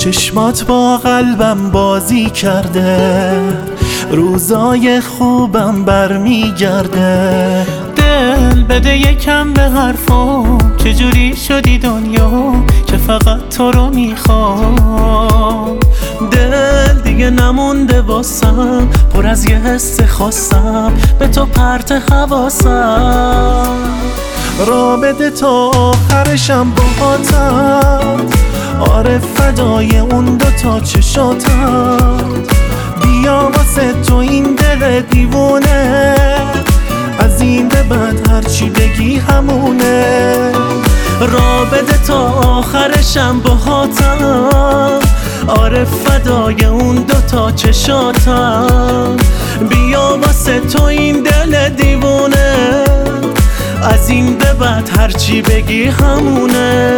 چشمات با قلبم بازی کرده، روزای خوبم برمیگرده. دل بده یکم به حرفم، چجوری شدی دنیا که فقط تو رو میخوام. دل دیگه نمونده واسم، پر از یه حس خاصم، به تو پرت حواسم. را بده تا آخرشم باهاتم، آره فدای اون دوتا چشاتم. بیا واسه تو این دل دیوونه، از این به بعد هرچی بگی همونه. را بده تا آخرشم باهاتم، آره فدای اون دوتا چشاتم. بیا واسه تو این دل دیوونه، از این به بعد هرچی بگی همونه.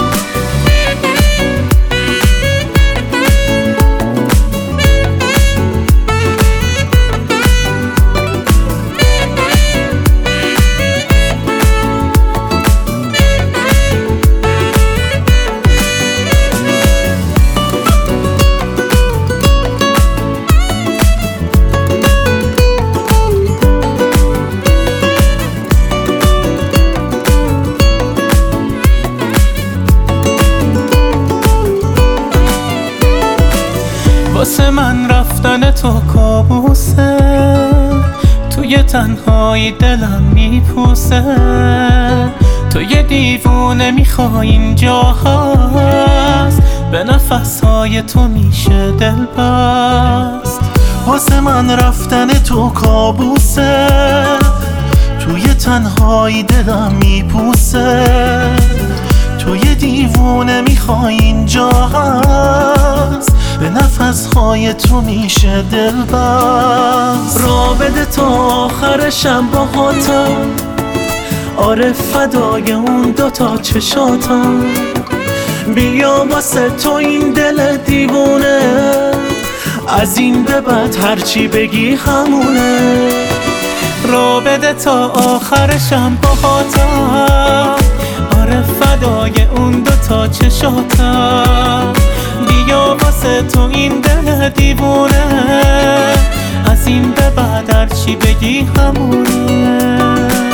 واسه من رفتن تو کابوسه، توی تنهایی دلم میپوسه. تو یه دیوونه میخوای اینجا هست، به نفسهای تو میشه دل بست. واسه من رفتن تو کابوسه، توی تنهایی دلم میپوسه. تو یه دیوونه میخوای اینجا هست، به نفسهای تو میشه دل بست. را بده تا آخرشم باهاتم، آره فدای اون دوتا چشاتم. بیا واسه تو این دل دیوونه، از این به بعد هرچی بگی همونه. را بده تا آخرشم باهاتم، آره فدای اون دوتا چشاتم. بیا واسه تو این دل دیوونه، از این به بعد هرچی بگی همونه.